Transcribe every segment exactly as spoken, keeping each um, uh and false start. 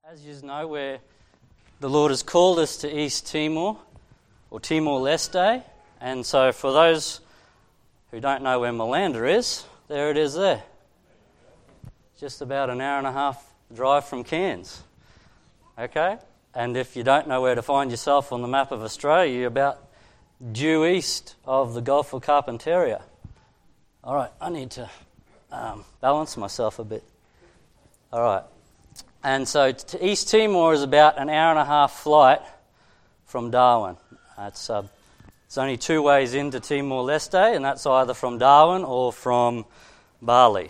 As you know, we're, the Lord has called us to East Timor, or Timor-Leste, and so for those who don't know where Malanda is, there it is there. Just about an hour and a half drive from Cairns. Okay? And if you don't know where to find yourself on the map of Australia, you're about due east of the Gulf of Carpentaria. All right, I need to um, balance myself a bit. All right. And so to East Timor is about an hour and a half flight from Darwin. It's, uh, it's only two ways into Timor-Leste, and that's either from Darwin or from Bali.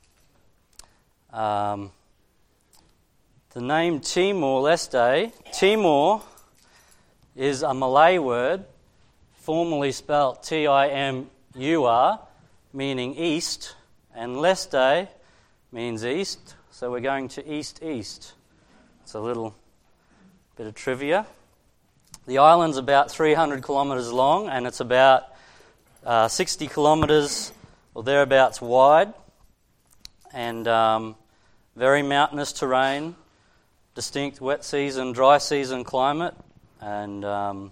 Um, the name Timor-Leste, Timor is a Malay word, formerly spelt T I M U R, meaning east, and Leste means east. So we're going to east-east. It's a little bit of trivia. The island's about three hundred kilometres long, and it's about uh, sixty kilometres or thereabouts wide, and um, very mountainous terrain, distinct wet season, dry season climate, and um,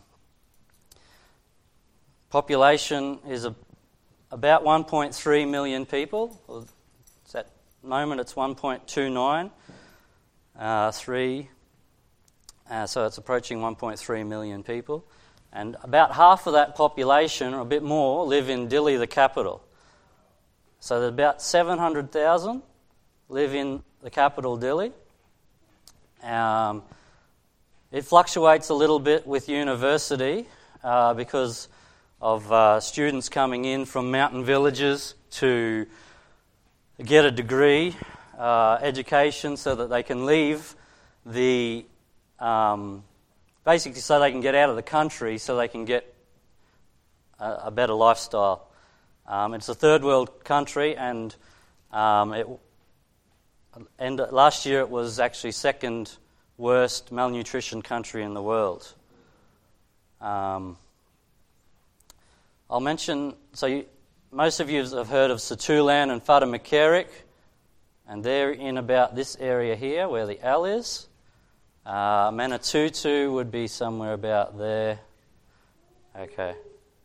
population is a, about one point three million people. At the moment it's one point two nine, uh, three, uh, so it's approaching one point three million people. And about half of that population, or a bit more, live in Dili, the capital. So there's about seven hundred thousand live in the capital, Dili. Um, it fluctuates a little bit with university uh, because of uh, students coming in from mountain villages to get a degree, uh, education, so that they can leave the, um, basically so they can get out of the country, so they can get a, a better lifestyle. Um, it's a third world country, and um, it, and last year it was actually second worst malnutrition country in the world. Um, I'll mention, so you, most of you have heard of Satulan and Whatamakeric, and they're in about this area here where the L is. Uh, Manatutu would be somewhere about there. Okay.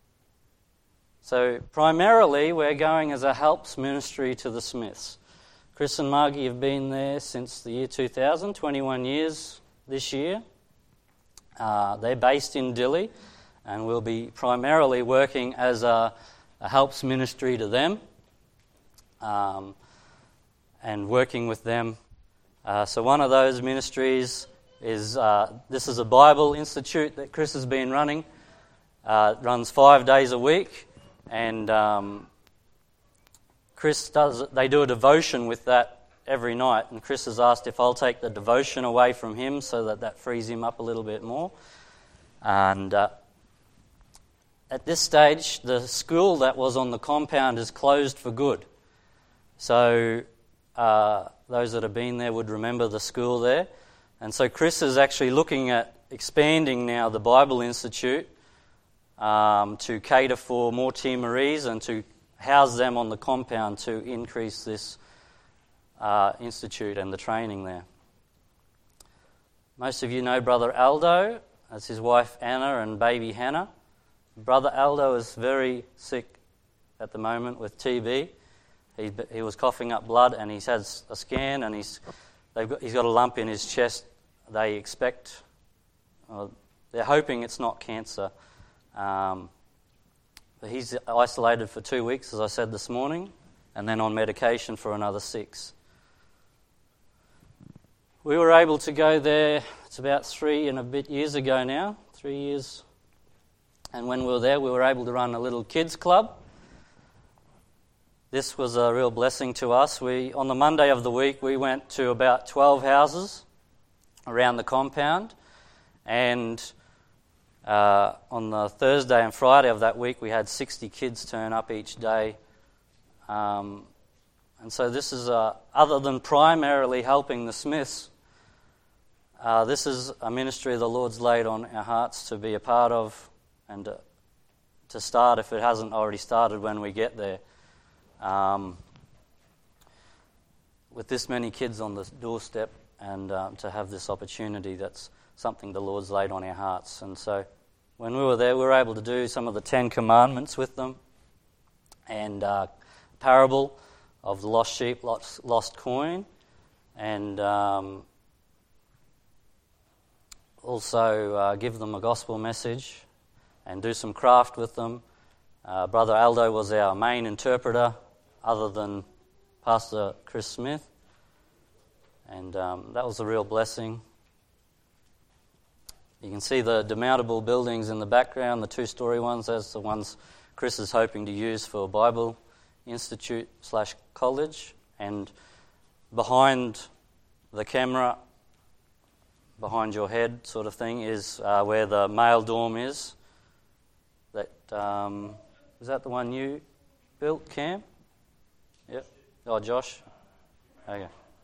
So primarily we're going as a helps ministry to the Smiths. Chris and Margie have been there since the year two thousand, twenty-one years this year. Uh, they're based in Dili, and we'll be primarily working as a a helps ministry to them, um, and working with them. Uh, so one of those ministries is, uh, this is a Bible Institute that Chris has been running. Uh, it runs five days a week, and um, Chris does, they do a devotion with that every night, and Chris has asked if I'll take the devotion away from him so that that frees him up a little bit more. And uh, At this stage, the school that was on the compound is closed for good. So uh, those that have been there would remember the school there. And so Chris is actually looking at expanding now the Bible Institute um, to cater for more Timorese and to house them on the compound to increase this uh, institute and the training there. Most of you know Brother Aldo. That's his wife Anna and baby Hannah. Brother Aldo is very sick at the moment with T B. He he was coughing up blood, and he's had a scan, and he's they've got, he's got a lump in his chest. They expect, well, they're hoping it's not cancer. Um, but he's isolated for two weeks, as I said this morning, and then on medication for another six. We were able to go there. It's about three and a bit years ago now. Three years. And when we were there, we were able to run a little kids club. This was a real blessing to us. We, on the Monday of the week, we went to about twelve houses around the compound. And uh, on the Thursday and Friday of that week, we had sixty kids turn up each day. Um, and so this is, uh, other than primarily helping the Smiths, uh, this is a ministry the Lord's laid on our hearts to be a part of, and uh, to start if it hasn't already started when we get there. Um, with this many kids on the doorstep, and um, to have this opportunity. That's something the Lord's laid on our hearts. And so when we were there, we were able to do some of the Ten Commandments with them, and uh, parable of the lost sheep, lost, lost coin, and um, also uh, give them a gospel message and do some craft with them. Uh, Brother Aldo was our main interpreter, other than Pastor Chris Smith, and um, that was a real blessing. You can see the demountable buildings in the background, the two-storey ones. That's the ones Chris is hoping to use for Bible Institute slash college. And behind the camera, behind your head sort of thing, is uh, where the male dorm is. That um, is that the one you built, Cam? Yep. Oh, Josh? Okay.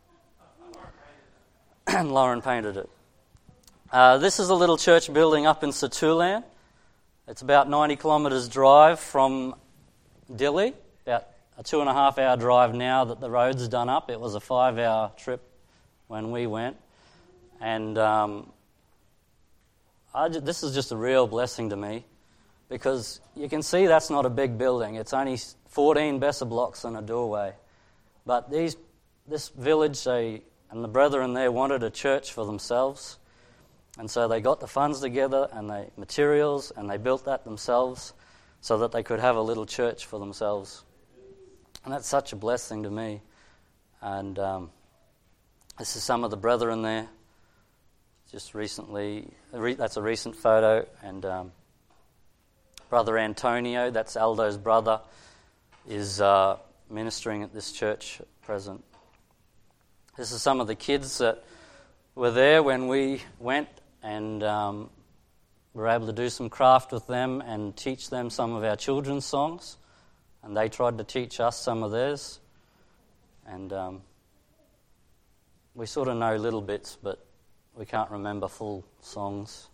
And Lauren painted it. Uh, this is a little church building up in Satulan. It's about ninety kilometres drive from Dili, about a two and a half hour drive now that the road's done up. It was a five hour trip when we went. And um, I ju- this is just a real blessing to me, because you can see that's not a big building. It's only fourteen Besser blocks and a doorway. But these, this village, they, and the brethren there wanted a church for themselves. And so they got the funds together and the materials, and they built that themselves so that they could have a little church for themselves. And that's such a blessing to me. And um, this is some of the brethren there. Just recently, that's a recent photo. And um, Brother Antonio, that's Aldo's brother, is uh, ministering at this church at present. This is some of the kids that were there when we went, and um, we were able to do some craft with them and teach them some of our children's songs, and they tried to teach us some of theirs. And um, we sort of know little bits, but we can't remember full songs.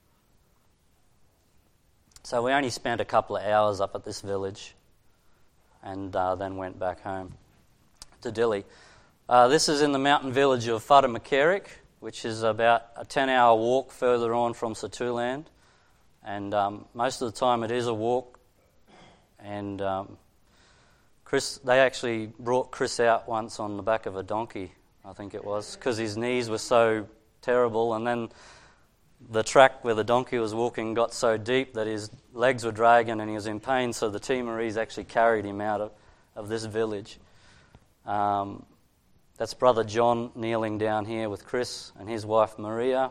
So we only spent a couple of hours up at this village, and uh, then went back home to Dili. Uh, this is in the mountain village of Whadamakerik, which is about a ten-hour walk further on from Satulan. And um, most of the time it is a walk. And um, Chris, they actually brought Chris out once on the back of a donkey, I think it was, because his knees were so terrible. And then the track where the donkey was walking got so deep that his legs were dragging and he was in pain, so the Timorese actually carried him out of, of this village. Um, that's Brother John kneeling down here with Chris and his wife Maria.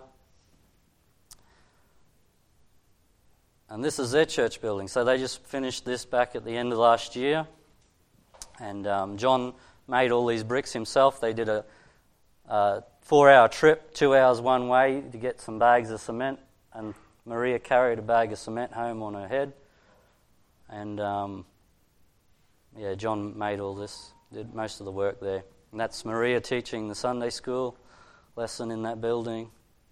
And this is their church building. So they just finished this back at the end of last year. And um, John made all these bricks himself. They did a uh, four-hour trip, two hours one way to get some bags of cement. And Maria carried a bag of cement home on her head. And um, yeah, John made all this, did most of the work there. And that's Maria teaching the Sunday school lesson in that building.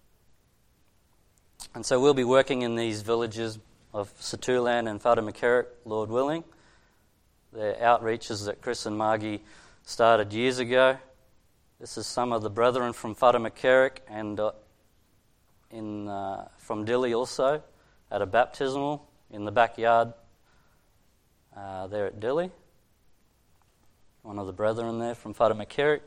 And so we'll be working in these villages of Satulan and Whadamakerik, Lord willing. They're outreaches that Chris and Margie started years ago. This is some of the brethren from Whadamakerik and uh, in uh, from Dili also, at a baptismal in the backyard uh, there at Dili. One of the brethren there from Whadamakerik.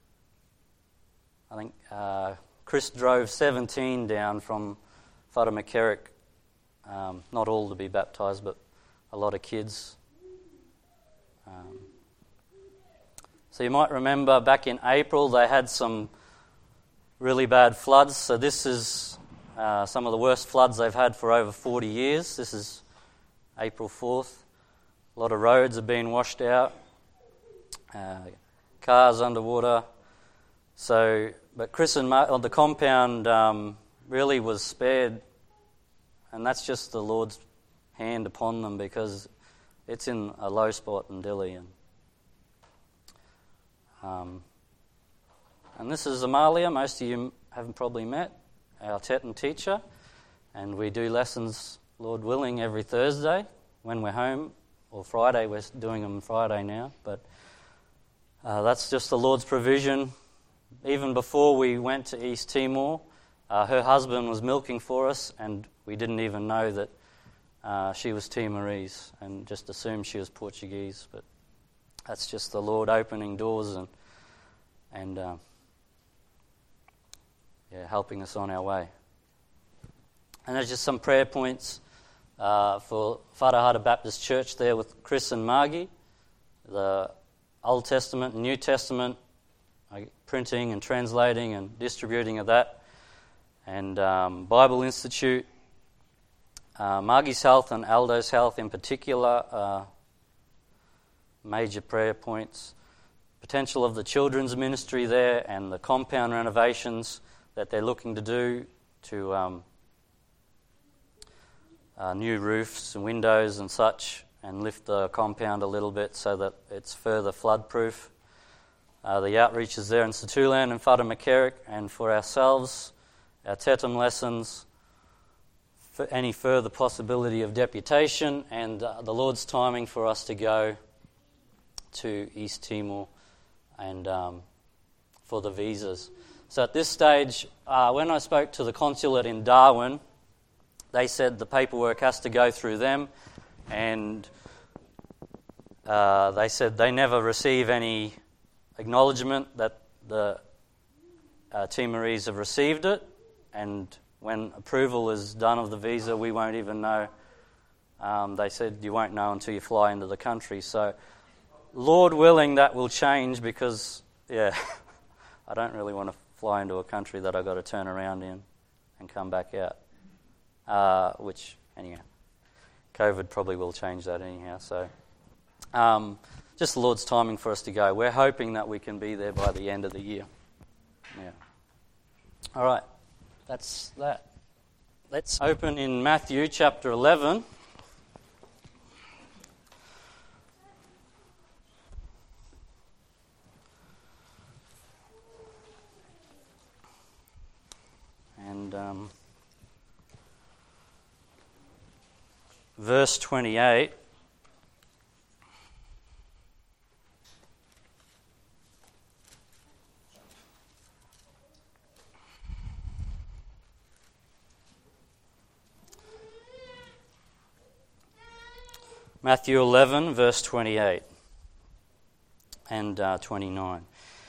I think uh, Chris drove seventeen down from Whadamakerik, um, not all to be baptised, but a lot of kids. Um, so you might remember back in April they had some really bad floods. So this is uh, some of the worst floods they've had for over forty years. This is April fourth. A lot of roads have been washed out, uh, cars underwater. So, but Chris and Mar- the compound um, really was spared, and that's just the Lord's hand upon them, because it's in a low spot in Dili. And, um, and this is Amalia. Most of you haven't probably met, our Teton teacher, and we do lessons, Lord willing, every Thursday when we're home, or Friday. We're doing them Friday now, but uh, that's just the Lord's provision. even before we went to East Timor, uh, her husband was milking for us, and we didn't even know that uh, she was Timorese, and just assumed she was Portuguese. But that's just the Lord opening doors and and um, yeah, helping us on our way. And there's just some prayer points uh, for Wharahara Baptist Church there with Chris and Margie, the Old Testament and New Testament, uh, printing and translating and distributing of that, and um, Bible Institute, uh, Margie's Health and Aldo's Health in particular, uh, major prayer points. Potential of the children's ministry there and the compound renovations that they're looking to do to um, uh, new roofs and windows and such, and lift the compound a little bit so that it's further flood-proof. Uh, the outreaches there in Satulan and Whara and for ourselves, our Tetum lessons, for any further possibility of deputation, and uh, the Lord's timing for us to go to East Timor and um, for the visas. So at this stage, uh, when I spoke to the consulate in Darwin, they said the paperwork has to go through them, and uh, they said they never receive any acknowledgement that the uh, Timorese have received it, and when approval is done of the visa, we won't even know. Um, they said you won't know until you fly into the country. So, Lord willing, that will change, because, yeah, I don't really want to fly into a country that I've got to turn around in and come back out. Uh, which, anyhow, COVID probably will change that anyhow. So, um, just the Lord's timing for us to go. We're hoping that we can be there by the end of the year. Yeah. All right, that's that. Let's open in Matthew chapter eleven. And um, verse twenty-eight. Matthew eleven, verse twenty-eight and uh, twenty-nine.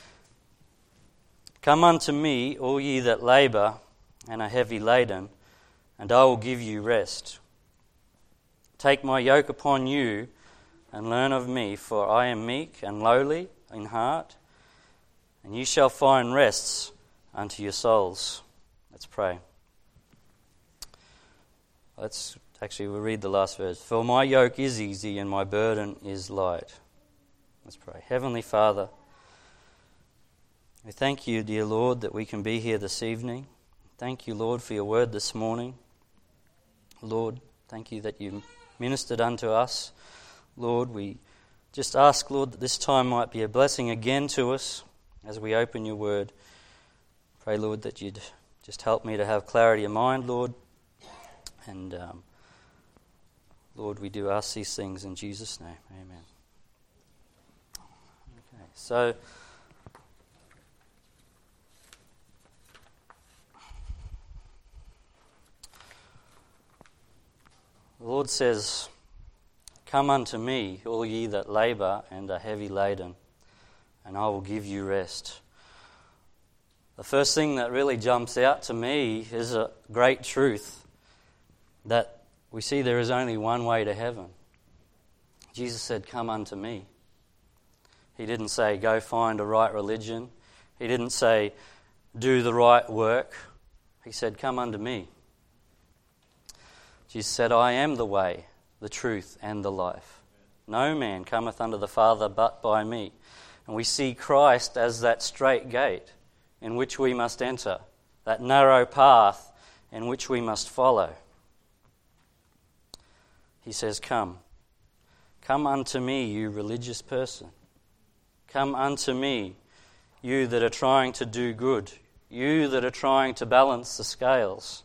Come unto me, all ye that labour and are heavy laden, and I will give you rest. Take my yoke upon you, and learn of me, for I am meek and lowly in heart, and ye shall find rests unto your souls. Let's pray. Let's actually we'll read the last verse. For my yoke is easy and my burden is light. Let's pray. Heavenly Father, we thank you, dear Lord, that we can be here this evening. Thank you, Lord, for your word this morning. Lord, thank you that you ministered unto us. Lord, we just ask, Lord, that this time might be a blessing again to us as we open your word. Pray, Lord, that you'd just help me to have clarity of mind, Lord. And, um, Lord, we do ask these things in Jesus' name. Amen. Okay, so the Lord says, Come unto me, all ye that labour and are heavy laden, and I will give you rest. The first thing that really jumps out to me is a great truth, that we see there is only one way to heaven. Jesus said, Come unto me. He didn't say, go find a right religion. He didn't say, do the right work. He said, come unto me. Jesus said, I am the way, the truth, and the life. No man cometh unto the Father but by me. And we see Christ as that straight gate in which we must enter, that narrow path in which we must follow. He says, come. Come unto me, you religious person. Come unto me, you that are trying to do good, you that are trying to balance the scales.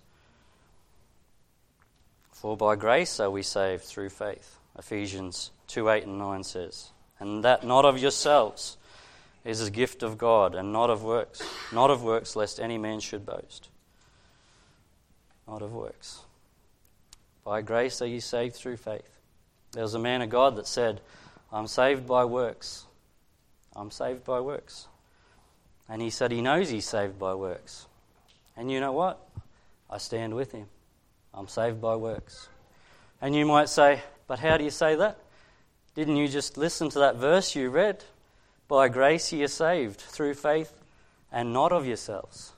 For by grace are we saved through faith, Ephesians two, eight and nine says. And that not of yourselves, is a gift of God and not of works. Not of works, lest any man should boast. Not of works. By grace are you saved through faith. There was a man of God that said, I'm saved by works. I'm saved by works. And he said he knows he's saved by works. And you know what? I stand with him. I'm saved by works. And you might say, but how do you say that? Didn't you just listen to that verse you read? By grace ye are saved through faith and not of yourselves.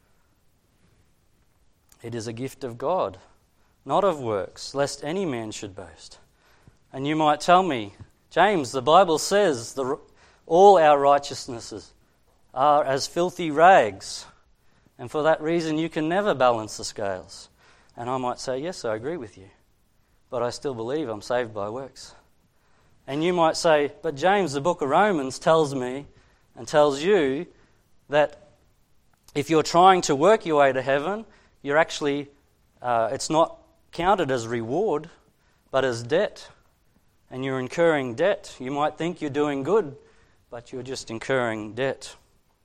It is a gift of God, not of works, lest any man should boast. And you might tell me, James, the Bible says the, all our righteousnesses are as filthy rags, and for that reason you can never balance the scales. And I might say, yes, I agree with you, but I still believe I'm saved by works. And you might say, but James, the book of Romans tells me and tells you that if you're trying to work your way to heaven, you're actually, uh, it's not counted as reward, but as debt. And you're incurring debt. You might think you're doing good, but you're just incurring debt.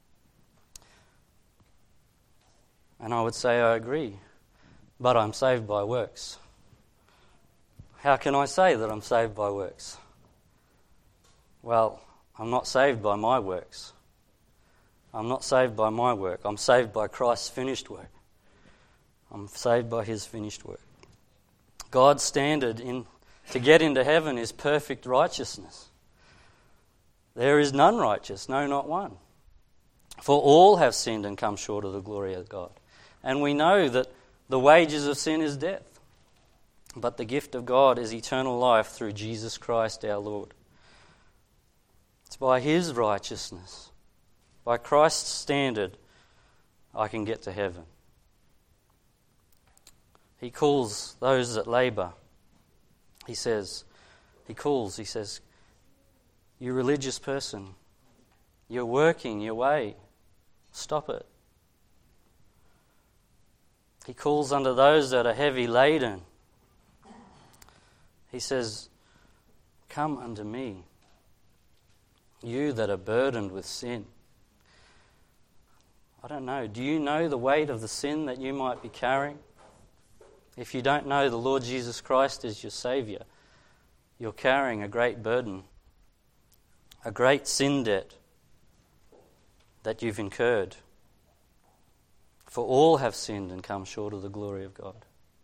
And I would say I agree, but I'm saved by works. How can I say that I'm saved by works? Well, I'm not saved by my works. I'm not saved by my work. I'm saved by Christ's finished work. I'm saved by his finished work. God's standard in to get into heaven is perfect righteousness. There is none righteous, no, not one. For all have sinned and come short of the glory of God. And we know that the wages of sin is death, but the gift of God is eternal life through Jesus Christ our Lord. It's by his righteousness, by Christ's standard, I can get to heaven. He calls those that labour. He says, he calls, he says, you religious person, you're working your way, stop it. He calls unto those that are heavy laden. He says, come unto me, you that are burdened with sin. I don't know, do you know the weight of the sin that you might be carrying? If you don't know the Lord Jesus Christ as your Saviour, you're carrying a great burden, a great sin debt that you've incurred. For all have sinned and come short of the glory of God.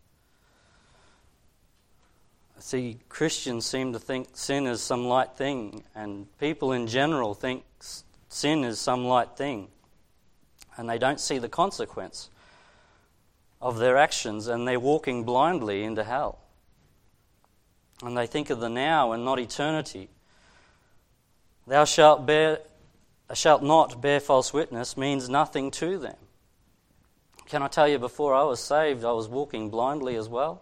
See, Christians seem to think sin is some light thing, and people in general think sin is some light thing, and they don't see the consequence of their actions, and they're walking blindly into hell. And they think of the now and not eternity. Thou shalt bear, shalt not bear false witness means nothing to them. Can I tell you, before I was saved, I was walking blindly as well.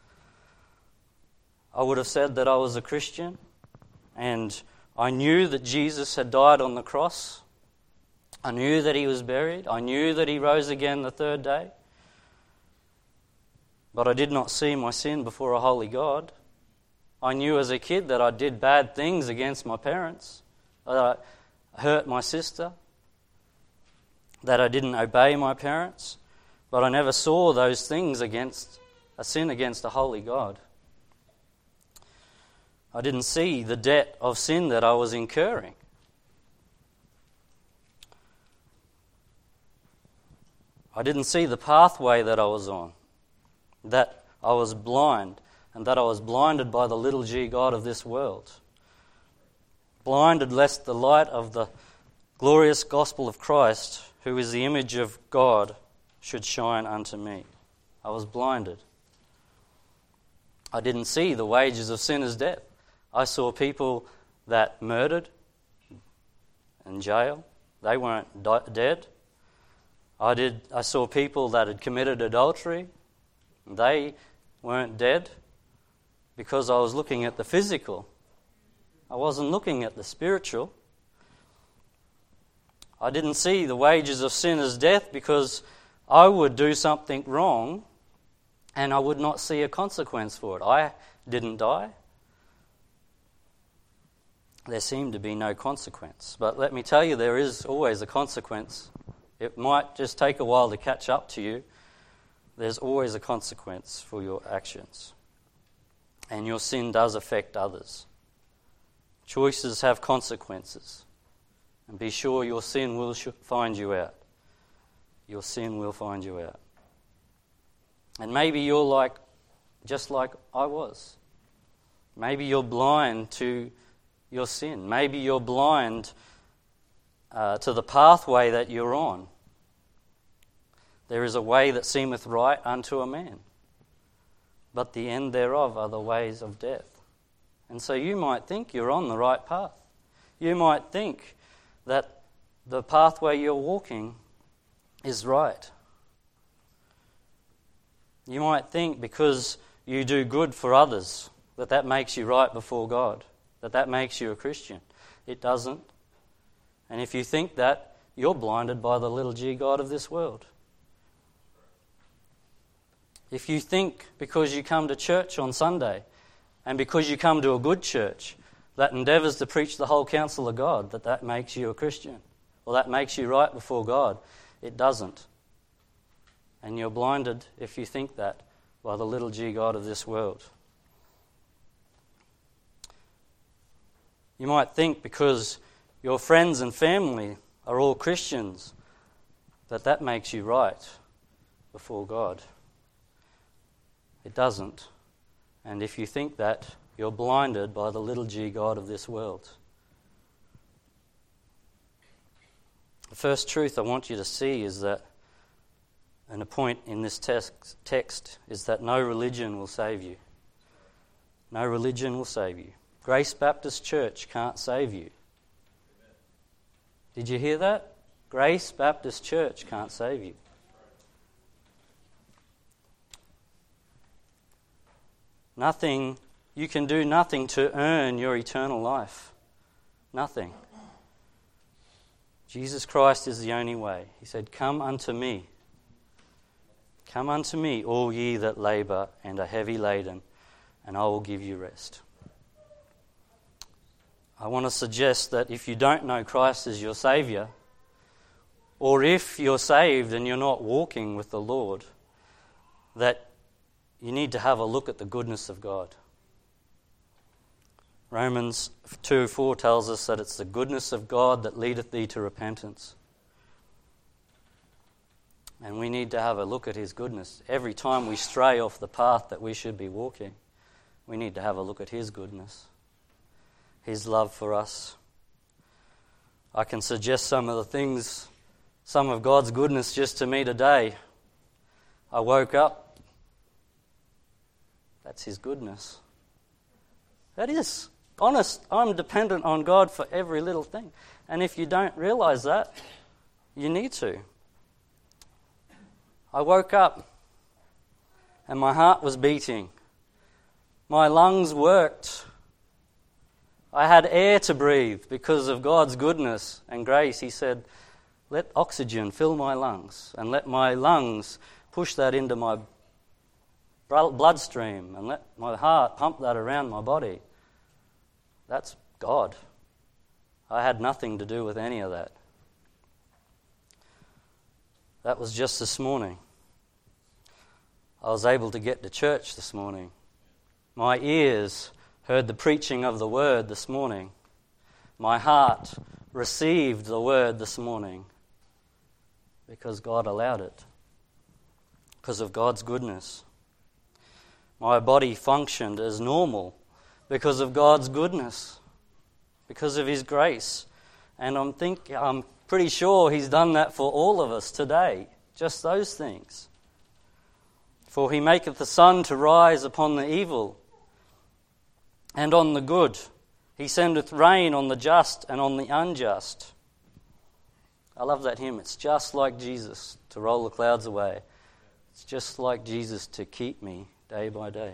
I would have said that I was a Christian, and I knew that Jesus had died on the cross. I knew that he was buried. I knew that he rose again the third day. But I did not see my sin before a holy God. I knew as a kid that I did bad things against my parents, that I hurt my sister, that I didn't obey my parents, but I never saw those things against a sin against a holy God. I didn't see the debt of sin that I was incurring. I didn't see the pathway that I was on, that I was blind, and that I was blinded by the little g God of this world. Blinded lest the light of the glorious gospel of Christ, who is the image of God, should shine unto me. I was blinded. I didn't see the wages of sin as death. I saw people that murdered in jail. They weren't di- dead. I did. I saw people that had committed adultery. They weren't dead because I was looking at the physical. I wasn't looking at the spiritual. I didn't see the wages of sin as death because I would do something wrong and I would not see a consequence for it. I didn't die. there seemed to be no consequence. But let me tell you, there is always a consequence. It might just take a while to catch up to you. There's always a consequence for your actions. And your sin does affect others. Choices have consequences. And be sure your sin will sh- find you out. Your sin will find you out. And maybe you're like, just like I was. Maybe you're blind to your sin. Maybe you're blind uh, to the pathway that you're on. There is a way that seemeth right unto a man, but the end thereof are the ways of death. And so you might think you're on the right path. You might think that the pathway you're walking is right. You might think because you do good for others that that makes you right before God, that that makes you a Christian. It doesn't. And if you think that, you're blinded by the little g God of this world. If you think because you come to church on Sunday and because you come to a good church that endeavours to preach the whole counsel of God, that that makes you a Christian, or that makes you right before God, it doesn't. And you're blinded if you think that by the little g God of this world. You might think because your friends and family are all Christians that that makes you right before God. It doesn't. And if you think that, you're blinded by the little g God of this world. The first truth I want you to see is that, and a point in this text, text is that no religion will save you. No religion will save you. Grace Baptist Church can't save you. Did you hear that? Grace Baptist Church can't save you. Nothing, you can do nothing to earn your eternal life. Nothing. Jesus Christ is the only way. He said, "Come unto me. Come unto me, all ye that labour and are heavy laden, and I will give you rest." I want to suggest that if you don't know Christ as your Saviour, or if you're saved and you're not walking with the Lord, that you need to have a look at the goodness of God. Romans two four tells us that it's the goodness of God that leadeth thee to repentance. And we need to have a look at His goodness. Every time we stray off the path that we should be walking, we need to have a look at His goodness, His love for us. I can suggest some of the things, some of God's goodness just to me today. I woke up. That's His goodness. That is. Honest, I'm dependent on God for every little thing. And if you don't realise that, you need to. I woke up and my heart was beating. My lungs worked. I had air to breathe because of God's goodness and grace. He said, "Let oxygen fill my lungs and let my lungs push that into my bloodstream and let my heart pump that around my body." That's God. I had nothing to do with any of that. That was just this morning. I was able to get to church this morning. My ears heard the preaching of the word this morning. My heart received the word this morning because God allowed it, because of God's goodness. My body functioned as normal because of God's goodness, because of His grace. And I'm think I'm pretty sure He's done that for all of us today, just those things. For He maketh the sun to rise upon the evil and on the good. He sendeth rain on the just and on the unjust. I love that hymn. It's just like Jesus to roll the clouds away. It's just like Jesus to keep me day by day.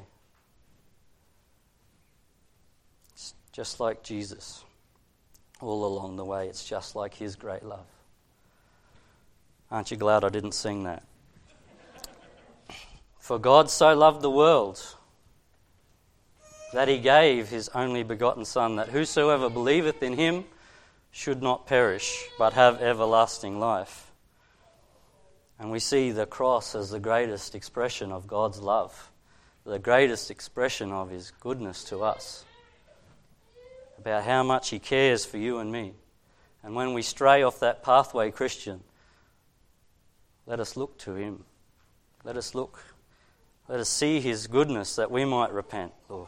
It's just like Jesus all along the way. It's just like His great love. Aren't you glad I didn't sing that? For God so loved the world. that he gave his only begotten Son, that whosoever believeth in him should not perish, but have everlasting life. And we see the cross as the greatest expression of God's love, the greatest expression of his goodness to us, about how much he cares for you and me. And when we stray off that pathway, Christian, let us look to him. Let us look. Let us see his goodness that we might repent, Lord.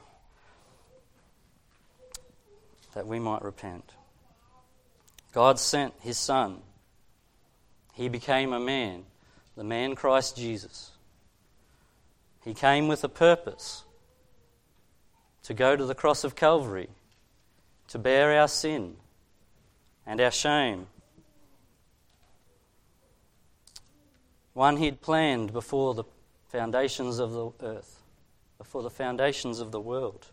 That we might repent. God sent his Son. He became a man, the man Christ Jesus. He came with a purpose, to go to the cross of Calvary, to bear our sin and our shame. One he'd planned before the foundations of the earth, before the foundations of the world.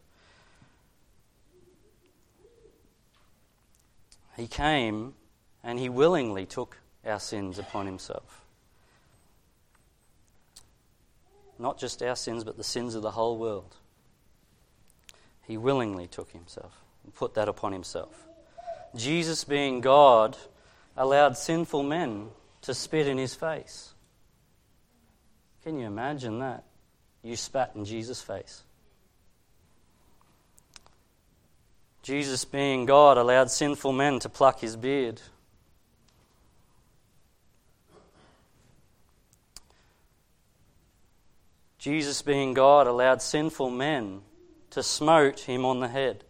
He came and he willingly took our sins upon himself. Not just our sins, but the sins of the whole world. He willingly took himself and put that upon himself. Jesus, being God, allowed sinful men to spit in his face. Can you imagine that? You spat in Jesus' face. Jesus, being God, allowed sinful men to pluck his beard. Jesus, being God, allowed sinful men to smote him on the head.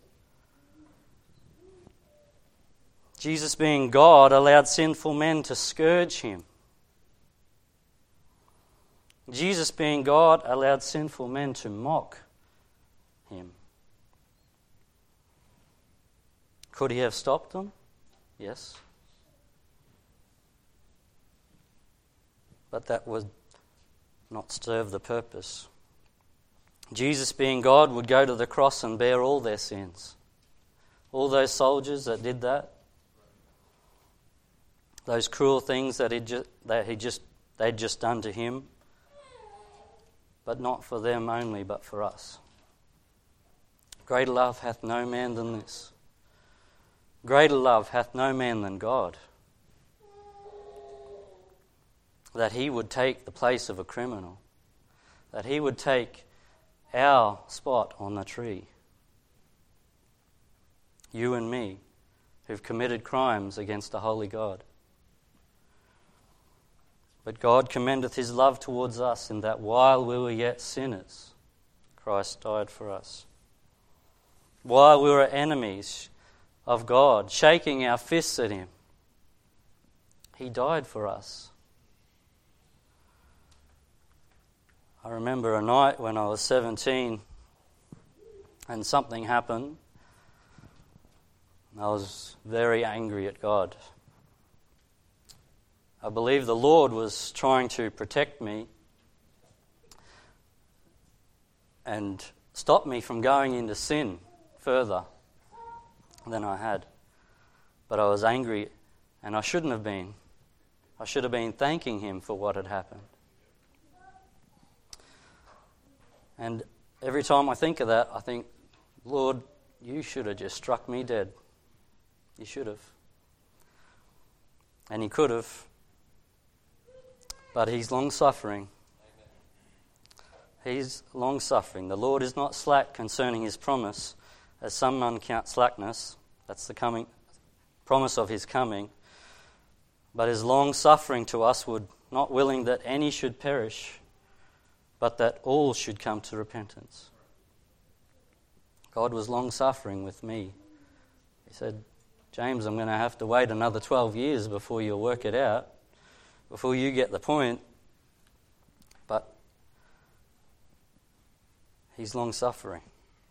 Jesus, being God, allowed sinful men to scourge him. Jesus, being God, allowed sinful men to mock him. Could he have stopped them? Yes. But that would not serve the purpose. Jesus, being God, would go to the cross and bear all their sins. All those soldiers that did that, those cruel things that he just, that he just they'd just done to him, but not for them only, but for us. Greater love hath no man than this. Greater love hath no man than God, that he would take the place of a criminal, that he would take our spot on the tree. You and me, who've committed crimes against a holy God. But God commendeth his love towards us in that while we were yet sinners, Christ died for us. While we were enemies of God, shaking our fists at him, he died for us. I remember a night when I was seventeen and something happened. I was very angry at God. I believe the Lord was trying to protect me and stop me from going into sin further than I had. But I was angry, and I shouldn't have been. I should have been thanking him for what had happened. And every time I think of that, I think, Lord, you should have just struck me dead. You should have. And he could have. But he's long-suffering. He's long-suffering. The Lord is not slack concerning his promise, as some men count slackness. That's the coming promise of his coming. But is long-suffering to usward, not willing that any should perish, but that all should come to repentance. God was long-suffering with me. He said, James, I'm going to have to wait another twelve years before you'll work it out, before you get the point. But he's long-suffering.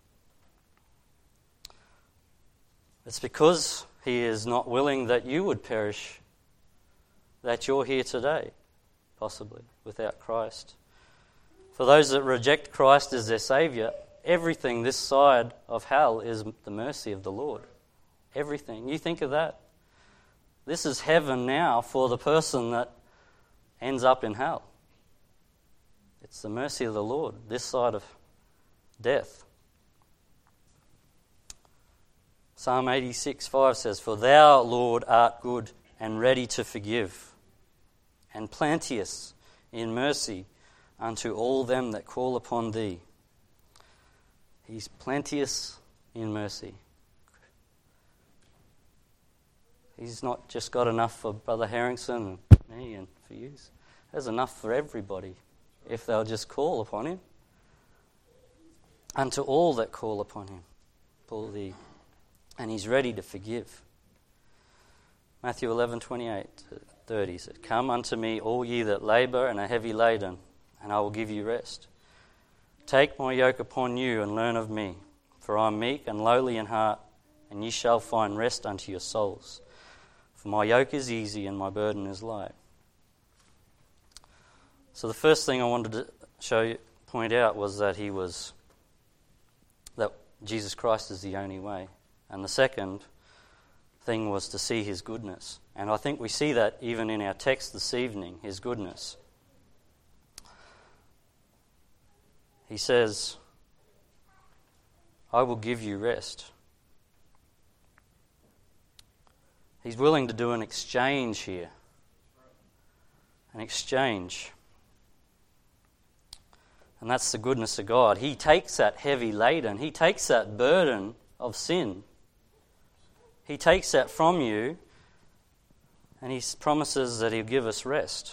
It's because he is not willing that you would perish that you're here today, possibly, without Christ. For those that reject Christ as their Saviour, everything this side of hell is the mercy of the Lord. Everything. You think of that. This is heaven now for the person that ends up in hell. It's the mercy of the Lord, this side of death. Psalm eighty-six five says, "For thou, Lord, art good and ready to forgive, and plenteous in mercy unto all them that call upon thee." He's plenteous in mercy. He's not just got enough for Brother Harrington and me and for you. There's enough for everybody if they'll just call upon him. Unto all that call upon him, Paul the, and he's ready to forgive. Matthew eleven twenty-eight to thirty says, "Come unto me, all ye that labour and are heavy laden, and I will give you rest. Take my yoke upon you and learn of me, for I am meek and lowly in heart, and ye shall find rest unto your souls. For my yoke is easy and my burden is light." So the first thing I wanted to show you, point out, was that he was, that Jesus Christ is the only way. And the second thing was to see his goodness. And I think we see that even in our text this evening, his goodness. He says, "I will give you rest." He's willing to do an exchange here. An exchange. And that's the goodness of God. He takes that heavy laden, he takes that burden of sin. He takes that from you, and he promises that he'll give us rest.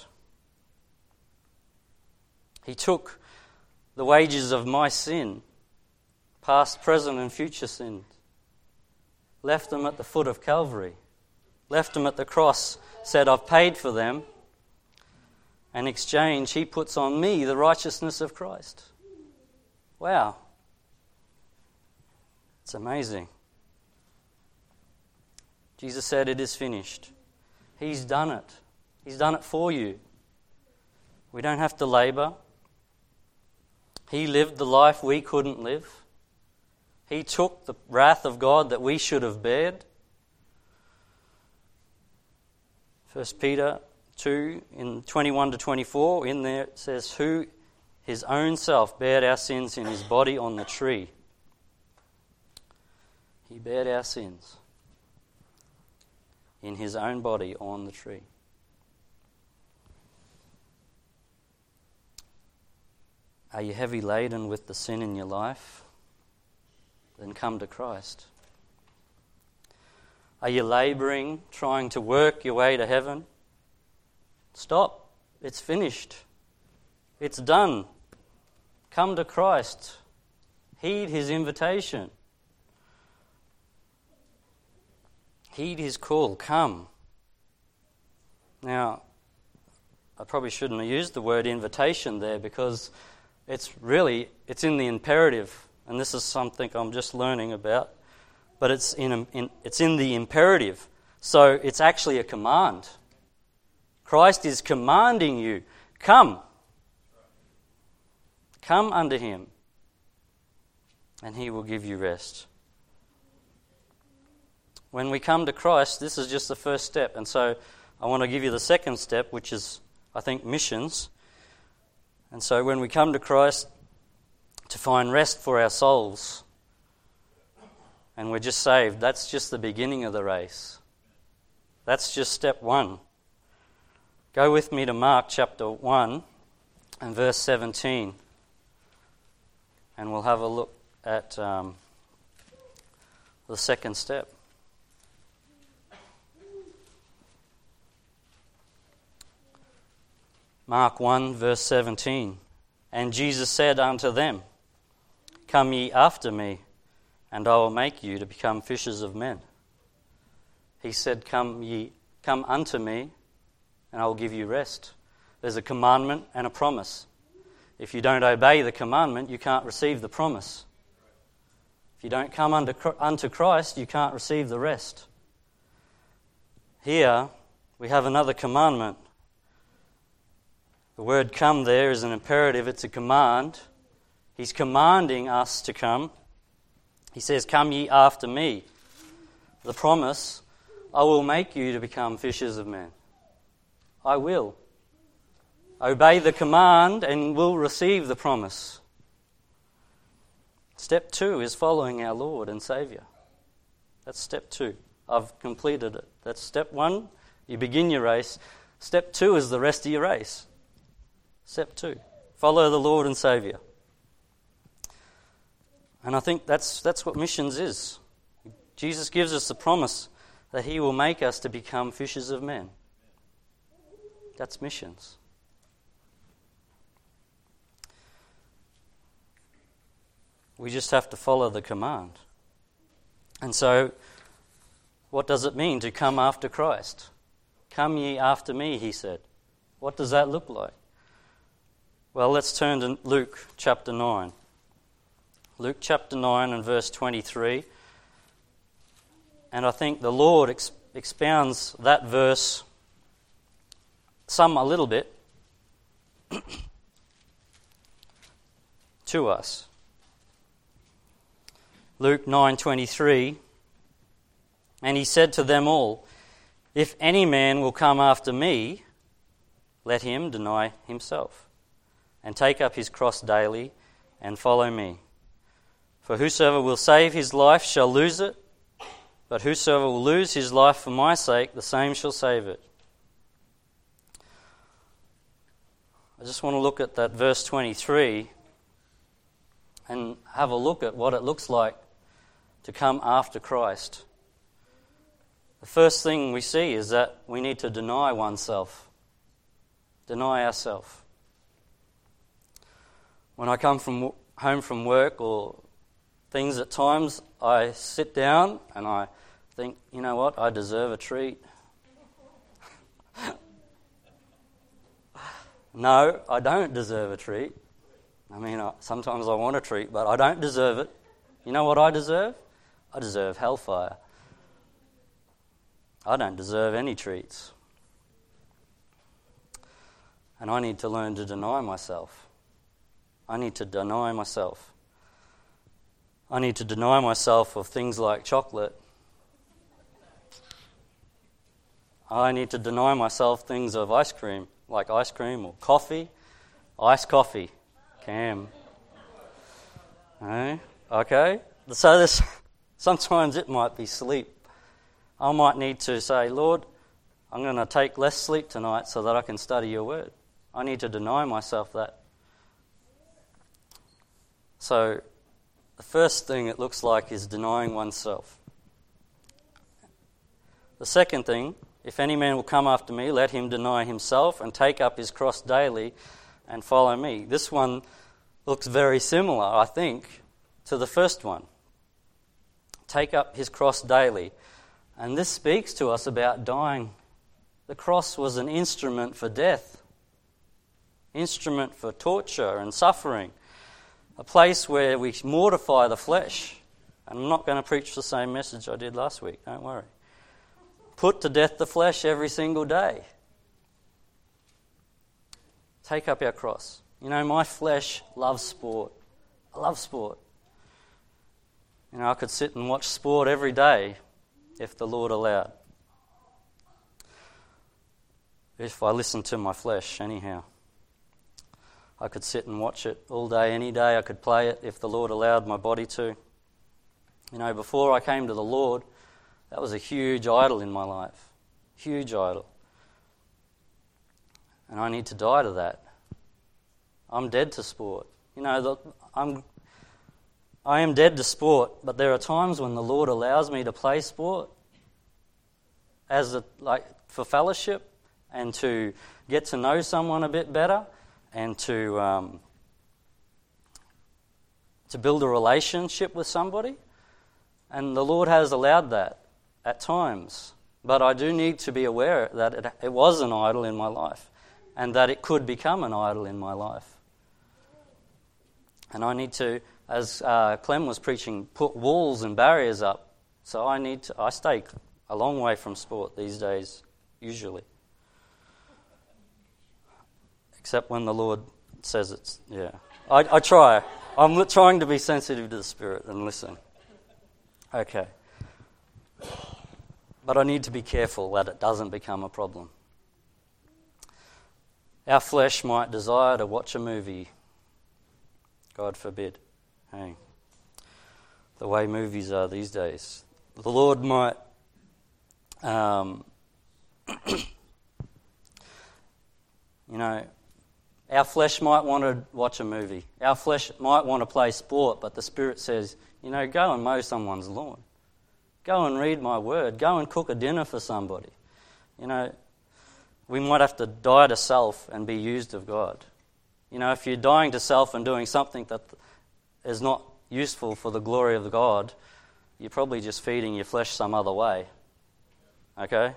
He took the wages of my sin, past, present and future sins, left them at the foot of Calvary, left them at the cross, said, "I've paid for them." In exchange, he puts on me the righteousness of Christ. Wow. It's amazing. Jesus said, "It is finished." He's done it. He's done it for you. We don't have to labour. He lived the life we couldn't live. He took the wrath of God that we should have bared. First Peter two, in twenty-one to twenty-four, in there it says, "Who his own self bared our sins in his body on the tree." He bared our sins in his own body on the tree. Are you heavy laden with the sin in your life? Then come to Christ. Are you labouring, trying to work your way to heaven? Stop. It's finished. It's done. Come to Christ. Heed his invitation. Heed his call. Come. Now, I probably shouldn't have used the word invitation there, because it's really, it's in the imperative, and this is something I'm just learning about, but it's in, in it's in the imperative. So it's actually a command. Christ is commanding you, come. Come unto him, and he will give you rest. When we come to Christ, this is just the first step. And so I want to give you the second step, which is, I think, missions. And so when we come to Christ to find rest for our souls, and we're just saved, that's just the beginning of the race. That's just step one. Go with me to Mark chapter one and verse seventeen. And we'll have a look at um, the second step. Mark one verse seventeen. "And Jesus said unto them, Come ye after me, and I will make you to become fishers of men." He said, Come ye, come unto me, and I will give you rest. There's a commandment and a promise. If you don't obey the commandment, you can't receive the promise. If you don't come unto, unto Christ, you can't receive the rest. Here, we have another commandment. The word come there is an imperative, it's a command. He's commanding us to come. He says, "Come ye after me." The promise, I will make you to become fishers of men. I will. Obey the command and we'll receive the promise. Step two is following our Lord and Saviour. That's step two. I've completed it. That's step one. You begin your race. Step two is the rest of your race. Step two. Follow the Lord and Saviour. And I think that's that's what missions is. Jesus gives us the promise that he will make us to become fishers of men. That's missions. We just have to follow the command. And so, what does it mean to come after Christ? Come ye after me, he said. What does that look like? Well, let's turn to Luke chapter nine. Luke chapter nine and verse twenty-three. And I think the Lord ex- expounds that verse some a little bit to us. Luke nine twenty-three, and he said to them all, if any man will come after me, let him deny himself, and take up his cross daily, and follow me. For whosoever will save his life shall lose it, but whosoever will lose his life for my sake, the same shall save it. I just want to look at that verse twenty-three and have a look at what it looks like to come after Christ. The first thing we see is that we need to deny oneself. Deny ourselves. When I come from home from work or things at times, I sit down and I think, you know what, I deserve a treat. No, I don't deserve a treat. I mean, I, sometimes I want a treat, but I don't deserve it. You know what I deserve? I deserve hellfire. I don't deserve any treats. And I need to learn to deny myself. I need to deny myself. I need to deny myself of things like chocolate. I need to deny myself things of ice cream, like ice cream or coffee. Iced coffee. Cam. Eh? Okay? So this, sometimes it might be sleep. I might need to say, Lord, I'm going to take less sleep tonight so that I can study your word. I need to deny myself that. So the first thing it looks like is denying oneself. The second thing, if any man will come after me, let him deny himself and take up his cross daily and follow me. This one looks very similar, I think, to the first one. Take up his cross daily. And this speaks to us about dying. The cross was an instrument for death, instrument for torture and suffering, a place where we mortify the flesh. And I'm not going to preach the same message I did last week, don't worry. Put to death the flesh every single day. Take up our cross. You know, my flesh loves sport. I love sport. You know, I could sit and watch sport every day if the Lord allowed. If I listened to my flesh anyhow. I could sit and watch it all day, any day. I could play it if the Lord allowed my body to. You know, before I came to the Lord, that was a huge idol in my life. Huge idol. And I need to die to that. I'm dead to sport. You know, the, I'm, I am dead to sport, but there are times when the Lord allows me to play sport as a, like for fellowship and to get to know someone a bit better and to um, to build a relationship with somebody. And the Lord has allowed that at times. But I do need to be aware that it, it was an idol in my life and that it could become an idol in my life. And I need to, as uh, Clem was preaching, put walls and barriers up. So I need to, I stay a long way from sport these days, usually. Except when the Lord says it's, yeah. I, I try. I'm trying to be sensitive to the Spirit and listen. Okay. But I need to be careful that it doesn't become a problem. Our flesh might desire to watch a movie. God forbid. Hey. The way movies are these days. the Lord might um, you know, our flesh might want to watch a movie. Our flesh might want to play sport, but the Spirit says, you know, go and mow someone's lawn. Go and read my word. Go and cook a dinner for somebody. You know, we might have to die to self and be used of God. You know, if you're dying to self and doing something that is not useful for the glory of God, you're probably just feeding your flesh some other way. Okay?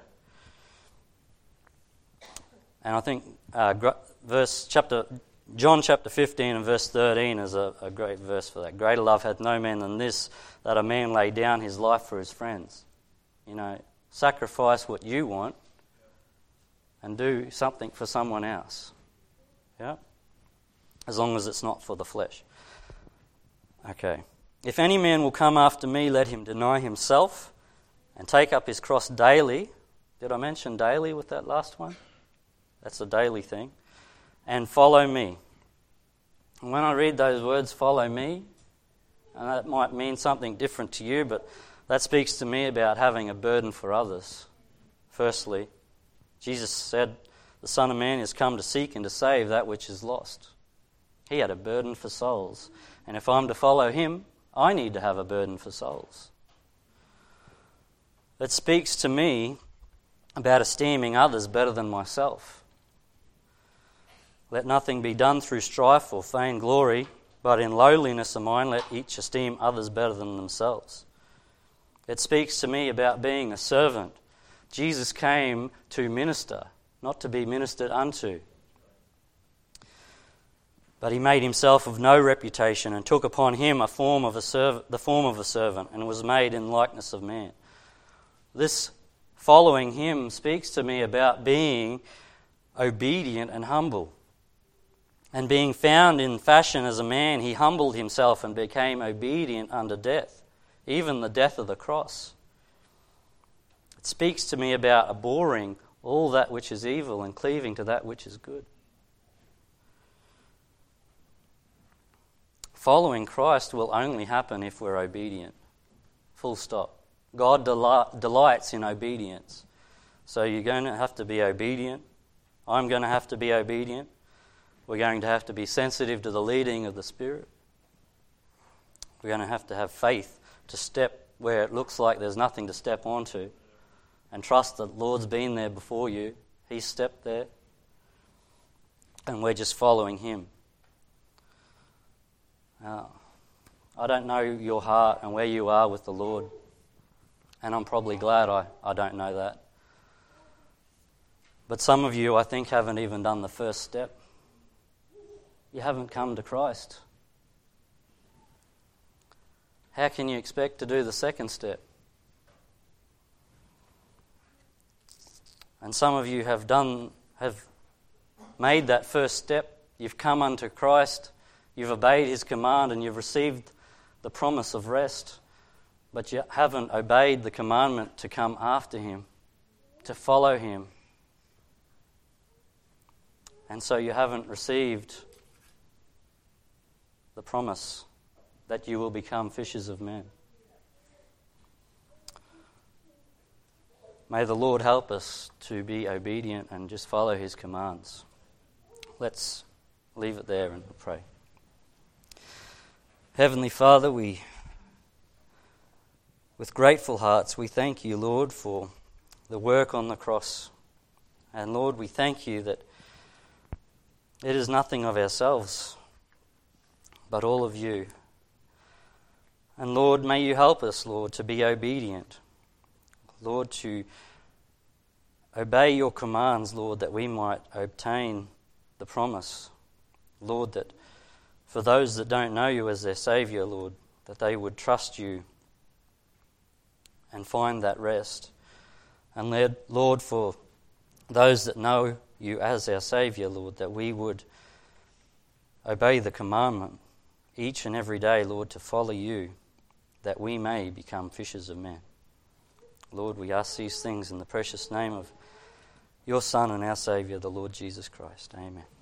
And I think uh, verse chapter John chapter fifteen and verse thirteen is a, a great verse for that. Greater love hath no man than this, that a man lay down his life for his friends. You know, sacrifice what you want and do something for someone else. Yeah? As long as it's not for the flesh. Okay. If any man will come after me, let him deny himself and take up his cross daily. Did I mention daily with that last one? That's a daily thing. And follow me. And when I read those words, follow me, and that might mean something different to you, but that speaks to me about having a burden for others. Firstly, Jesus said, the Son of Man is come to seek and to save that which is lost. He had a burden for souls. And if I'm to follow him, I need to have a burden for souls. It speaks to me about esteeming others better than myself. Let nothing be done through strife or vain glory, but in lowliness of mind let each esteem others better than themselves. It speaks to me about being a servant. Jesus came to minister, not to be ministered unto. But he made himself of no reputation and took upon him a form of a serv- the form of a servant and was made in likeness of man. This following him speaks to me about being obedient and humble. And being found in fashion as a man, he humbled himself and became obedient unto death, even the death of the cross. It speaks to me about abhorring all that which is evil and cleaving to that which is good. Following Christ will only happen if we're obedient. Full stop. God deli- delights in obedience. So you're going to have to be obedient. I'm going to have to be obedient. We're going to have to be sensitive to the leading of the Spirit. We're going to have to have faith to step where it looks like there's nothing to step onto and trust that the Lord's been there before you. He's stepped there and we're just following him. Now, I don't know your heart and where you are with the Lord, and I'm probably glad I, I don't know that. But some of you, I think, haven't even done the first step. You haven't come to Christ. How can you expect to do the second step? And some of you have done, have made that first step. You've come unto Christ, you've obeyed his command, and you've received the promise of rest, but you haven't obeyed the commandment to come after him, to follow him. And so you haven't received the promise that you will become fishers of men. May the Lord help us to be obedient and just follow his commands. Let's leave it there and pray. Heavenly Father, we, with grateful hearts, we thank you, Lord, for the work on the cross. And Lord, we thank you that it is nothing of ourselves, but all of you. And Lord, may you help us, Lord, to be obedient. Lord, to obey your commands, Lord, that we might obtain the promise. Lord, that for those that don't know you as their Saviour, Lord, that they would trust you and find that rest. And Lord, for those that know you as our Saviour, Lord, that we would obey the commandment each and every day, Lord, to follow you, that we may become fishers of men. Lord, we ask these things in the precious name of your Son and our Saviour, the Lord Jesus Christ. Amen.